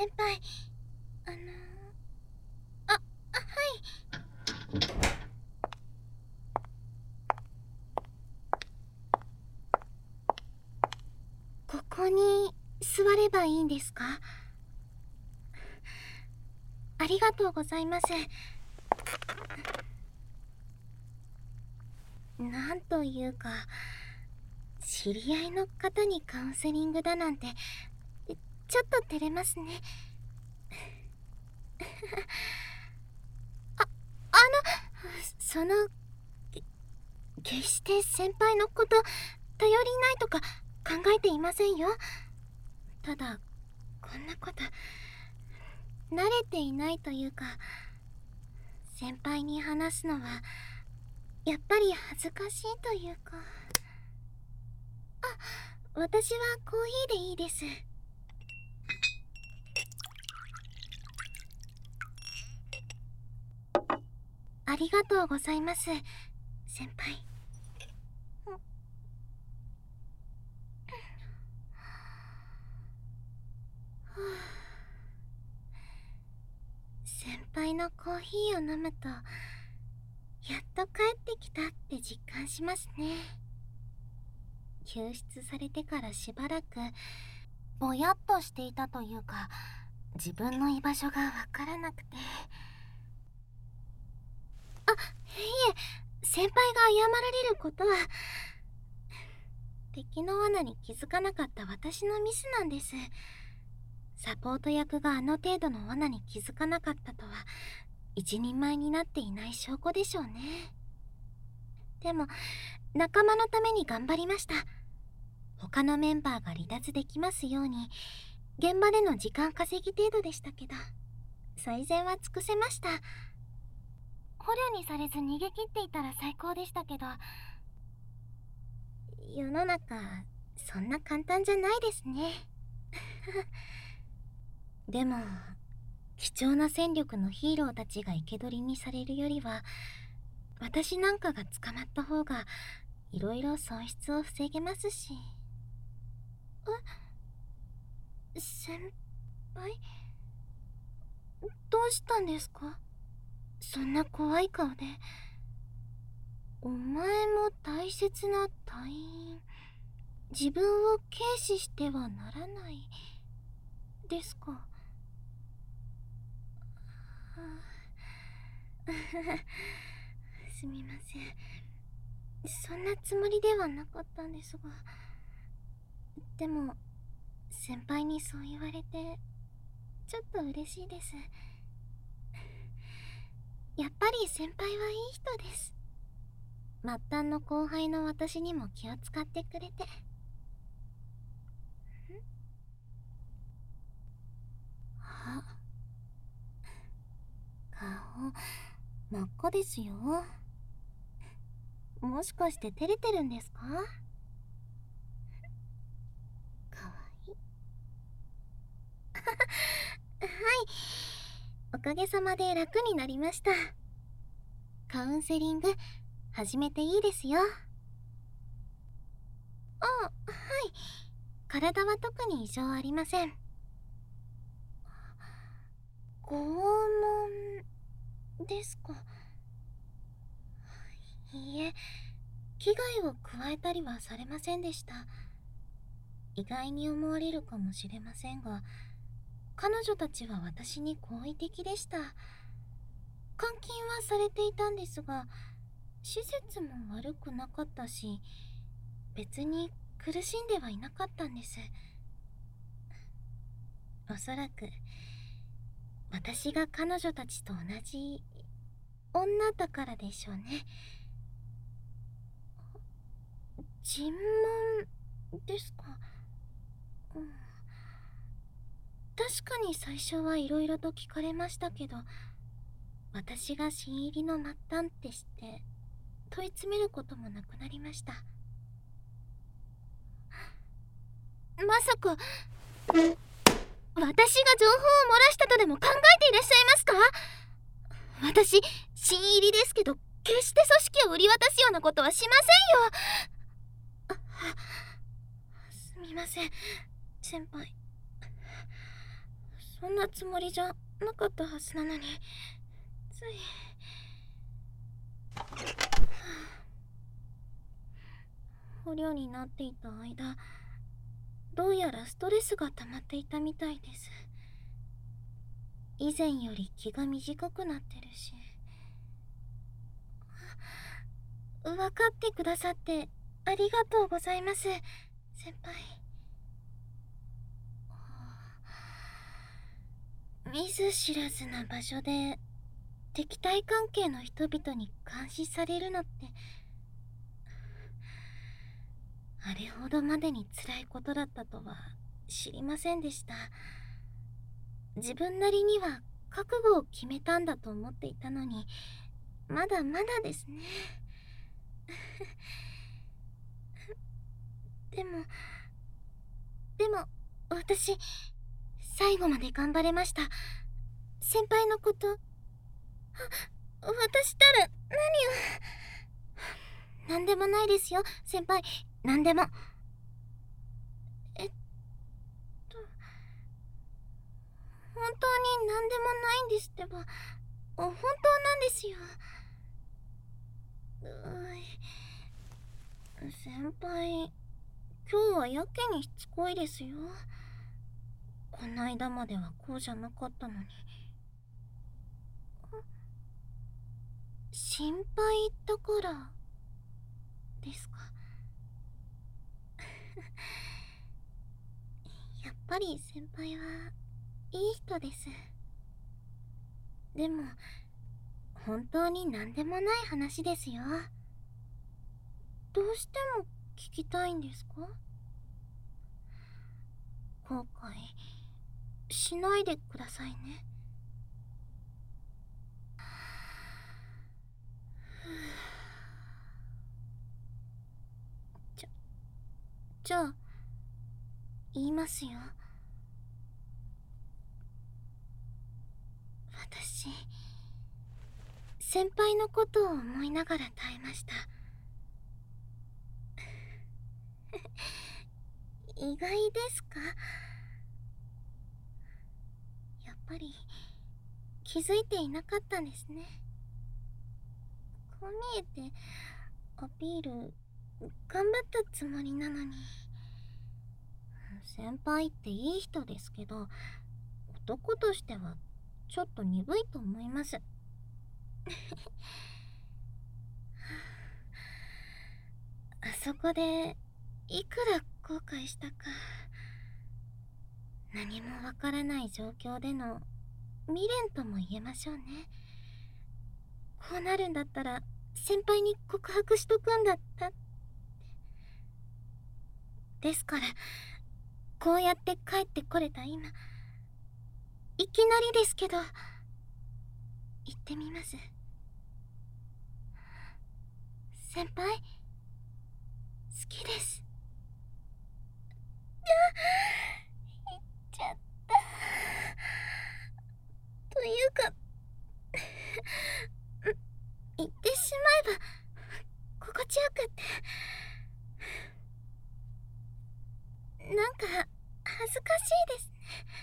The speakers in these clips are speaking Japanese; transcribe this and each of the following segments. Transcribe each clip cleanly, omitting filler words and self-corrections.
先輩、はい。ここに座ればいいんですか？ありがとうございます。なんというか、知り合いの方にカウンセリングだなんて、ちょっと照れますね。あ、その、決して先輩のこと頼りないとか考えていませんよ。ただ、こんなこと慣れていないというか、先輩に話すのはやっぱり恥ずかしいというか。私はコーヒーでいいです。ありがとうございます、先輩。先輩のコーヒーを飲むと、やっと帰ってきたって実感しますね。救出されてからしばらくぼやっとしていたというか、自分の居場所がわからなくて。いえ、先輩が謝られることは、敵の罠に気づかなかった私のミスなんです。サポート役があの程度の罠に気づかなかったとは、一人前になっていない証拠でしょうね。でも、仲間のために頑張りました。他のメンバーが離脱できますように、現場での時間稼ぎ程度でしたけど、最善は尽くせました。捕虜にされず逃げ切っていたら最高でしたけど、世の中そんな簡単じゃないですね。でも、貴重な戦力のヒーローたちが生け捕りにされるよりは、私なんかが捕まった方がいろいろ損失を防げますし。先輩、どうしたんですか？そんな怖い顔で。お前も大切な隊員、自分を軽視してはならないですか？すみません、そんなつもりではなかったんですが。でも先輩にそう言われてちょっと嬉しいです。やっぱり先輩はいい人です。末端の後輩の私にも気を使ってくれて。あ、顔真っ赤ですよ。もしかして照れてるんですか？かわいい。はい、おかげさまで楽になりました。カウンセリング始めていいですよ。はい、体は特に異常ありません。拷問ですか？いいえ、危害を加えたりはされませんでした。意外に思われるかもしれませんが、彼女たちは私に好意的でした。監禁はされていたんですが、施設も悪くなかったし、別に苦しんではいなかったんです。おそらく私が彼女たちと同じ女だからでしょうね。尋問ですか？確かに最初はいろいろと聞かれましたけど、私が新入りの末端って知って問い詰めることもなくなりました。まさか私が情報を漏らしたとでも考えていらっしゃいますか？私、新入りですけど、決して組織を売り渡すようなことはしませんよ。すみません、先輩。 そんなつもりじゃなかったはずなのに、つい。捕虜になっていた間、どうやらストレスが溜まっていたみたいです。以前より気が短くなってるし。分かってくださってありがとうございます、先輩。見ず知らずな場所で敵対関係の人々に監視されるのってあれほどまでに辛いことだったとは知りませんでした。自分なりには覚悟を決めたんだと思っていたのに、まだまだですね。でも私最後まで頑張れました。先輩のこと、私ったら何でもないですよ、先輩。何でも。本当に何でもないんですってば。本当なんですよ。先輩、今日はやけにしつこいですよ。こないだまではこうじゃなかったのに。心配だからですか？やっぱり先輩はいい人です。でも本当に何でもない話ですよ。どうしても聞きたいんですか？後悔しないでくださいね。じゃあ言いますよ。私、先輩のことを思いながら耐えました。意外ですか？やっぱり気づいていなかったんですね。こう見えてアピール頑張ったつもりなのに。先輩っていい人ですけど、男としてはちょっと鈍いと思います。あそこでいくら後悔したか。何もわからない状況での未練とも言えましょうね。こうなるんだったら先輩に告白しとくんだったって。ですからこうやって帰ってこれた今、いきなりですけど言ってみます。先輩、好きです。言っちゃった。というか言ってしまえば心地よくって、なんか恥ずかしいですね。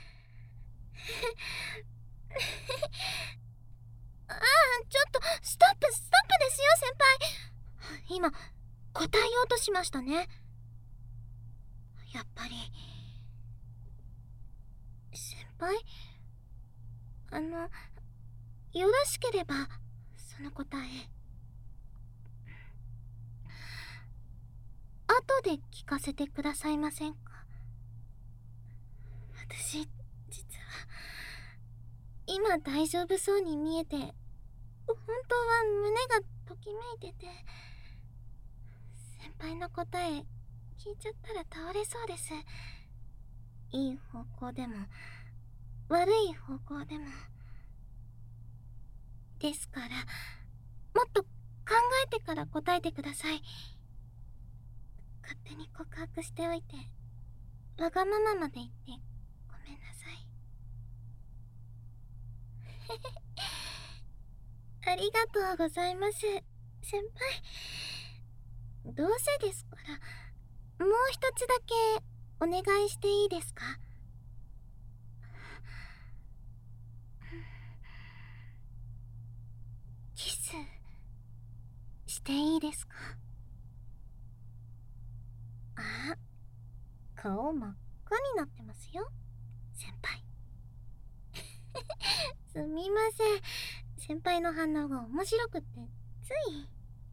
ああ、ちょっとストップですよ、先輩。今答えようとしましたね。やっぱり先輩、よろしければその答え後で聞かせてくださいませんか？私実は今大丈夫そうに見えて、本当は胸がときめいてて、先輩の答え聞いちゃったら倒れそうです。いい方向でも悪い方向でも。ですからもっと考えてから答えてください。勝手に告白しておいてわがまままで言ってごめんなさい。ありがとうございます、先輩。どうせですから、もう一つだけお願いしていいですか？ していいですか？あ、顔真っ赤になってますよ、先輩。すみません。先輩の反応が面白くってつい。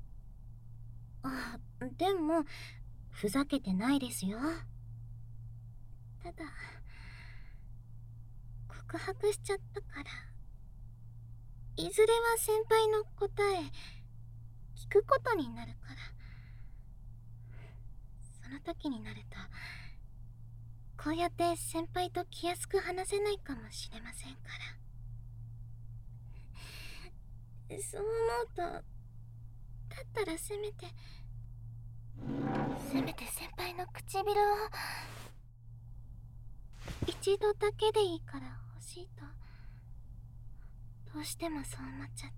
あ、でもふざけてないですよ。ただ告白しちゃったから、いずれは先輩の答え聞くことになるから、その時になるとこうやって先輩と気安く話せないかもしれませんから。そう思うと、だったらせめて先輩の唇を一度だけでいいから欲しいと、どうしてもそう思っちゃって。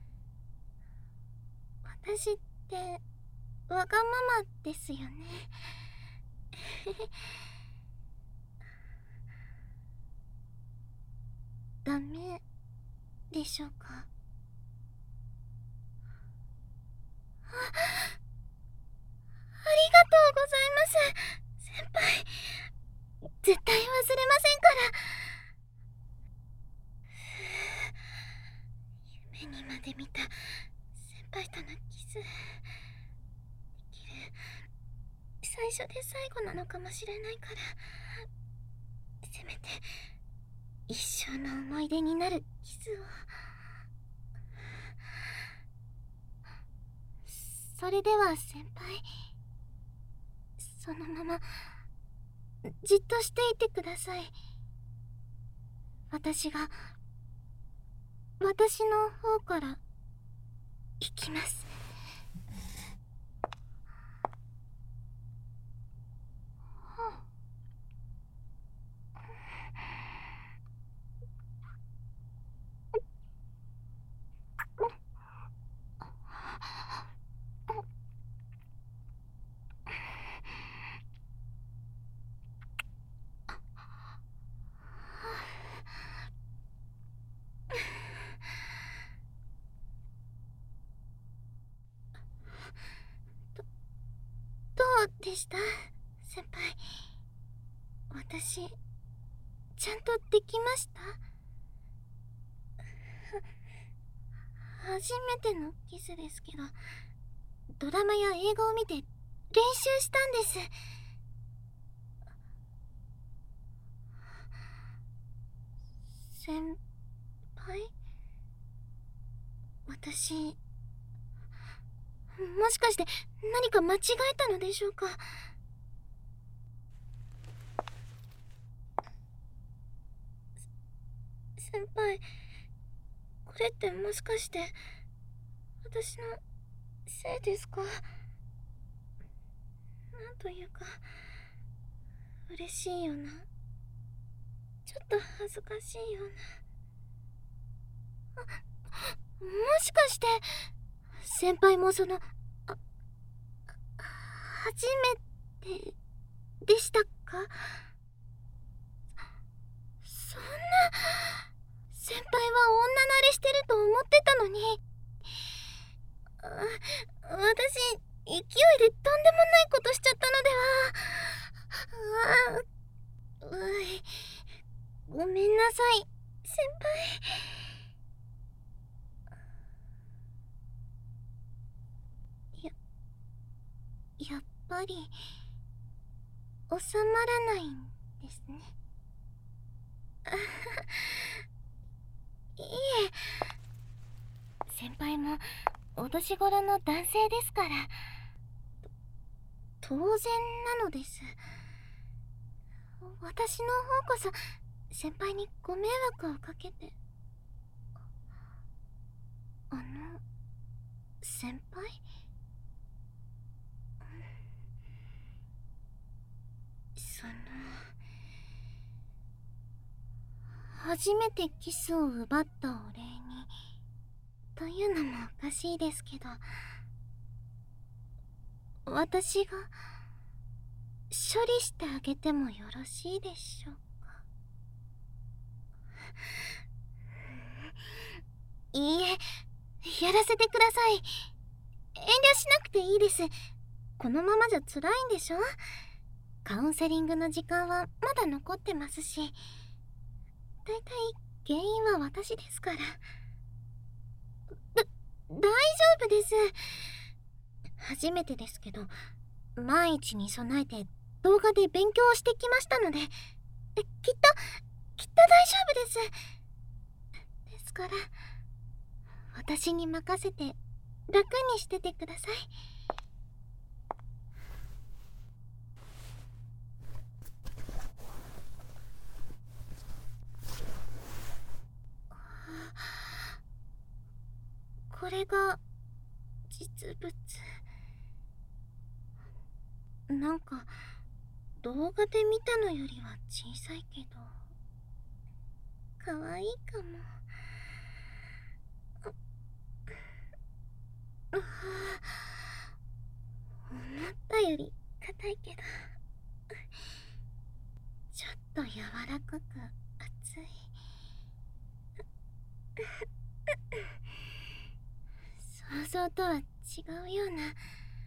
私ってわがままですよね。ダメでしょうか？ありがとうございます、先輩。絶対忘れませんから。夢にまで見た先輩とのキスできる最初で最後なのかもしれないから、せめて一生の思い出になるキスを。それでは先輩、そのままじっとしていてください。私の方から行きます。どうでした、先輩？私ちゃんとできました？初めてのキスですけど、ドラマや映画を見て練習したんです。先輩？私、もしかして何か間違えたのでしょうか？先輩、これってもしかして私のせいですか？なんというか嬉しいような、ちょっと恥ずかしいような。もしかして先輩も初めてでしたか？そんな、先輩は女慣れしてると思ってたのに。私、勢いでとんでもないことしちゃったのでは。ごめんなさい、先輩。やっぱり収まらないんですね。いえ、先輩もお年頃の男性ですから、当然なのです。私の方こそ先輩にご迷惑をかけて。先輩？初めてキスを奪ったお礼にというのもおかしいですけど、私が処理してあげてもよろしいでしょうか？いいえ、やらせてください。 遠慮しなくていいです。このままじゃ辛いんでしょ。カウンセリングの時間はまだ残ってますし、だいたい原因は私ですから。大丈夫です。初めてですけど、万一に備えて動画で勉強をしてきましたので、きっと大丈夫です。ですから、私に任せて楽にしててください。これが実物。なんか動画で見たのよりは小さいけど可愛いかも。思ったより硬いけど、ちょっと柔らかく熱い。想像とは違うような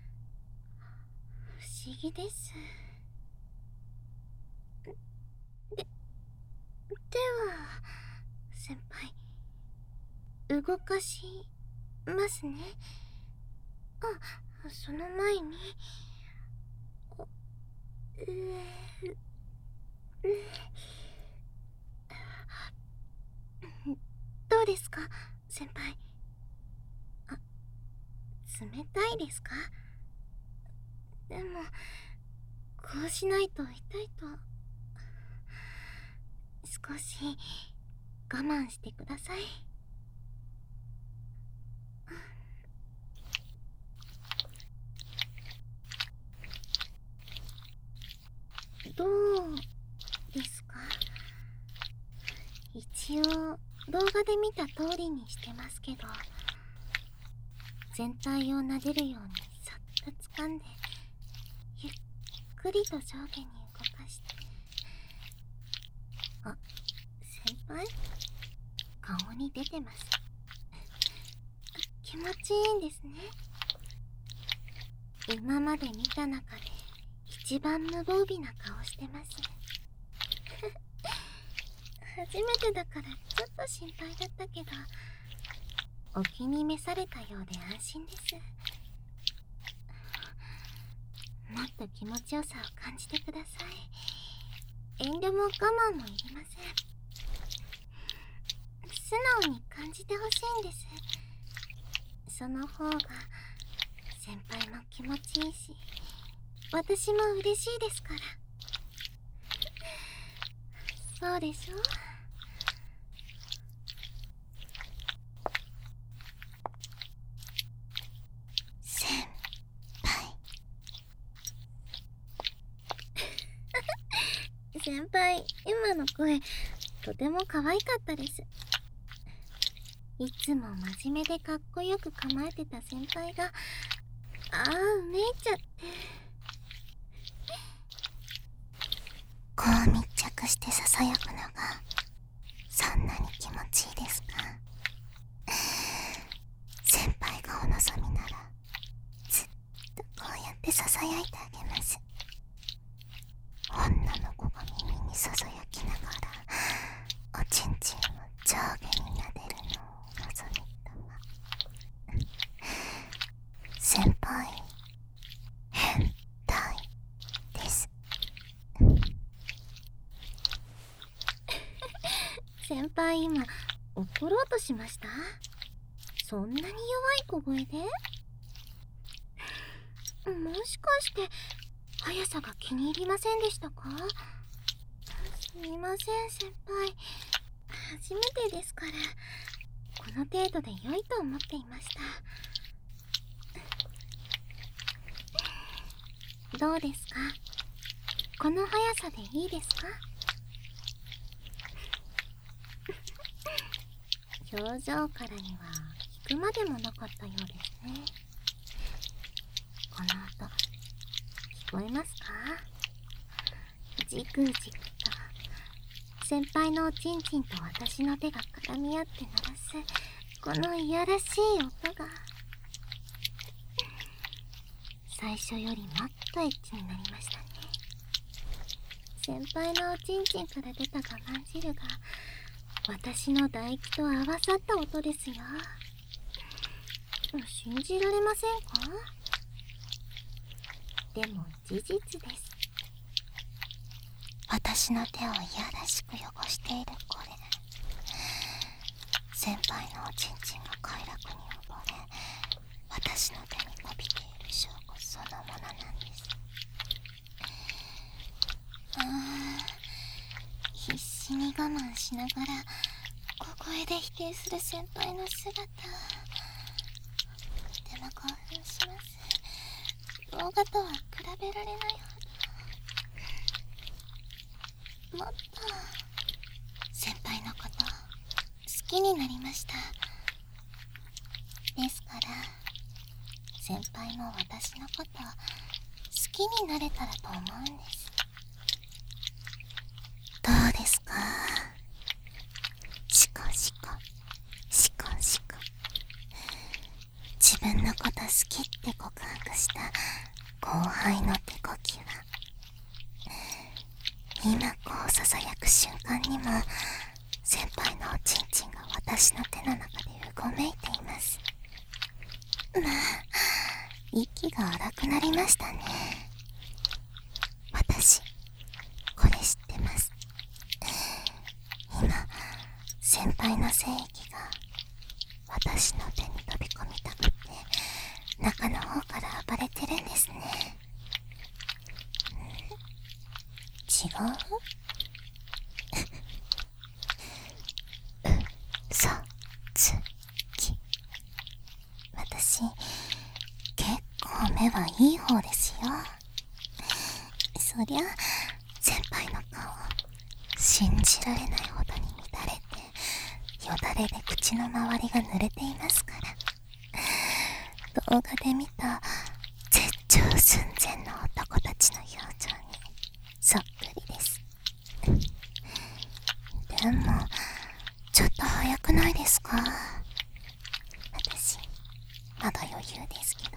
不思議です。では先輩、動かしますね。その前にどうですか先輩。冷たいですか？でもこうしないと痛いと。少し我慢してください。どうですか？一応動画で見た通りにしてますけど、全体を撫でるようにさっと掴んで、ゆっくりと上下に動かして。先輩、顔に出てます。気持ちいいんですね。今まで見た中で一番無防備な顔してます。初めてだからちょっと心配だったけど、お気に召されたようで安心です。もっと気持ちよさを感じてください。遠慮も我慢もいりません。素直に感じてほしいんです。その方が先輩も気持ちいいし、私も嬉しいですから。そうでしょ？先輩。先輩、今の声とても可愛かったです。いつも真面目でかっこよく構えてた先輩がうめいちゃって。こう密着してささやくのがそんなに気持ちいいですか？先輩がお望みならずっとこうやってささやいてあげます。女の子が耳にささやきながらおちんちんを上下に撫でるのを望みたま。先輩、変態です。先輩、今怒ろうとしました？そんなに弱い小声で？もしかして速さが気に入りませんでしたか？すみません先輩、初めてですから、この程度で良いと思っていました。どうですか？この速さでいいですか？表情からには聞くまでもなかったようですね。この音聞こえますか？じくじくと先輩のおちんちんと私の手が絡み合って鳴らすこのいやらしい音が。 最初よりもっとエッチになりましたね。先輩のおちんちんから出た我慢汁が私の唾液と合わさった音ですよ。信じられませんか？でも事実です。私の手をいやらしく汚しているこれ、先輩のおちんちんが快楽に溺れ、私の手に飛びている証拠そのものなんです。必死に我慢しながら小声で否定する先輩の姿、とても興奮します。動画とは比べられないほど、もっと先輩のこと好きになりました。ですから先輩も私のこと好きになれたらと思うんです。どうですか？シコシコシコシコ、自分のこと好きって告白した後輩の手こきは、今こうささやく瞬間にも先輩のおちんちんが私の手の中でうごめいています。まあ、息が荒くなりましたね。私これ知ってます。今先輩の精液が私の手に飛び込みたくって中の方から暴れてるんですね。違う？嘘つき。私結構目はいい方ですよ。そりゃ先輩の顔信じられないほどに乱れて、よだれで口の周りが濡れていますから、動画で見た絶頂寸前の男たちの表情にそっくりです。でもちょっと早くないですか？私まだ余裕ですけ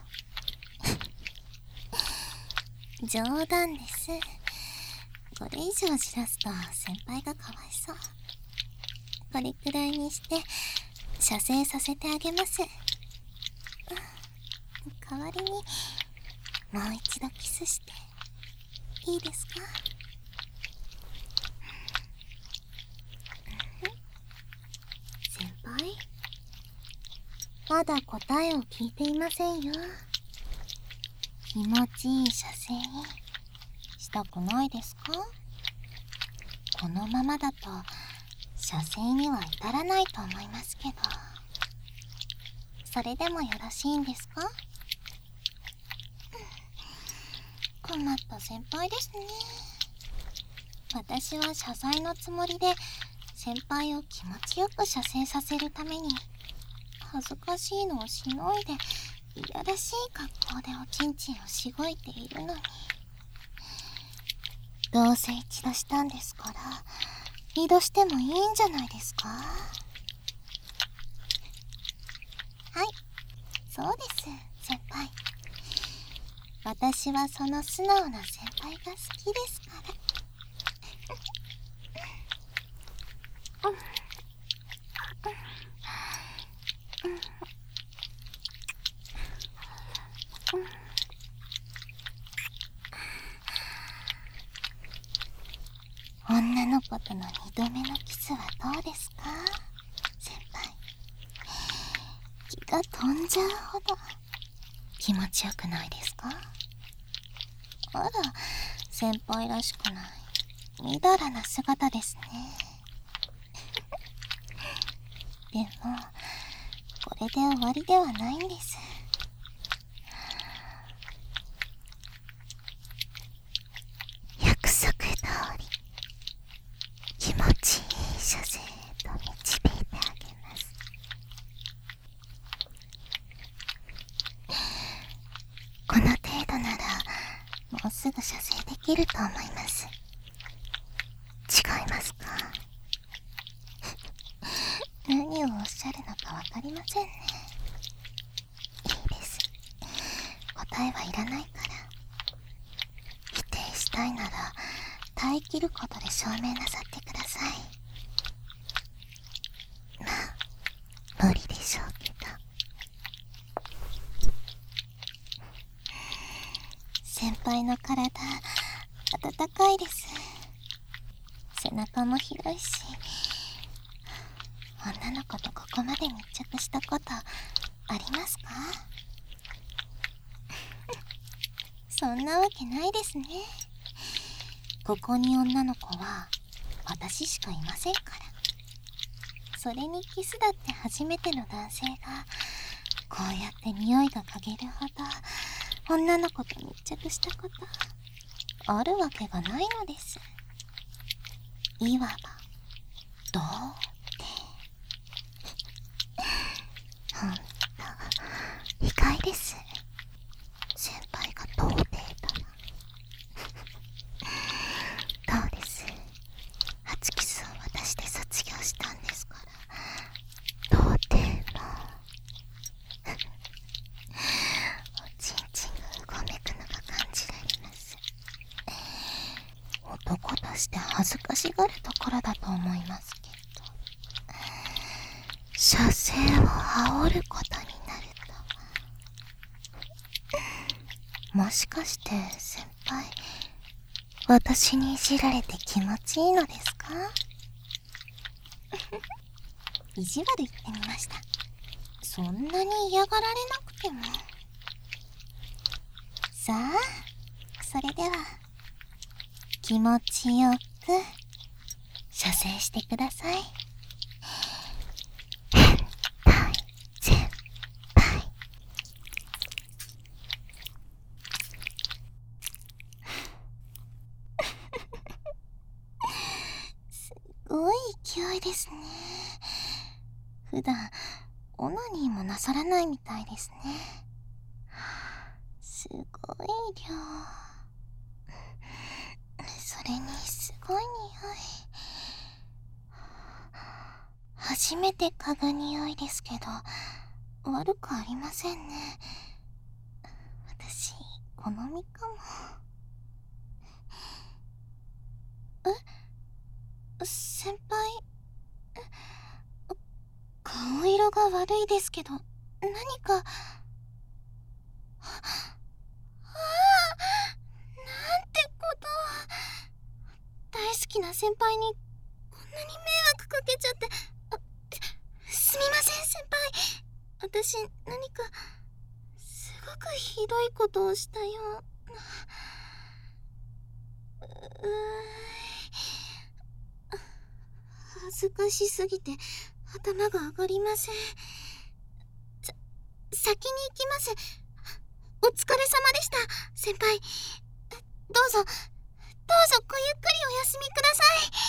ど冗談です。これ以上じらすと先輩がかわいそう。これくらいにして射精させてあげます。代わりにもう一度キスしていいですか？先輩、まだ答えを聞いていませんよ。気持ちいい射精したくないですか？このままだと射精には至らないと思いますけど、それでもよろしいんですか？困った先輩ですね。私は謝罪のつもりで先輩を気持ちよく射精させるために恥ずかしいのをしのいでいやらしい格好でおちんちんをしごいているのに、どうせ一度したんですから二度してもいいんじゃないですか？はい、そうです、先輩。私はその素直な先輩が好きですから。女の子との2度目のキスはどうですか？先輩、気が飛んじゃうほど気持ちよくないですか？あら、先輩らしくないみだらな姿ですね。でもこれで終わりではないんです。約束通り気持ちいい射精へと導いてあげます。この程度ならもうすぐ射精できると思います。違いますか？何をおっしゃるのかわかりませんね。いいです。こ答えはいらないから。否定したいなら耐え切ることで証明なさってください。まあ無理でしょうけど。先輩の体温かいです。背中も広いし、女の子とここまで密着したことありますか？そんなわけないですね。ここに女の子は私しかいませんから。それにキスだって初めての男性がこうやって匂いが嗅げるほど女の子と密着したことあるわけがないのです。いわば童貞。ほんと意外です、先輩が童貞とは。どうです、初キスを渡して卒業したんですから、童貞もおちんちんがうごめくのが感じられます。男として恥ずかしがるところだと思いますけど、射精を煽ることになるとは。もしかして先輩、私にいじられて気持ちいいのですか？意地悪言ってみました。そんなに嫌がられなくても。さあ、それでは気持ちよく射精してください。変態先輩。すごい勢いですね。普段オナニーもなさらないみたいですね。すごい量。それにすごい匂い。初めて嗅ぐ匂いですけど悪くありませんね。私好みかも。先輩、顔色が悪いですけど何か。なんてことを。大好きな先輩にこんなに迷惑かけちゃって。すみません先輩、私何かすごくひどいことをしたような。恥ずかしすぎて頭が上がりません。先に行きます。お疲れ様でした先輩。どうぞごゆっくりお休みください。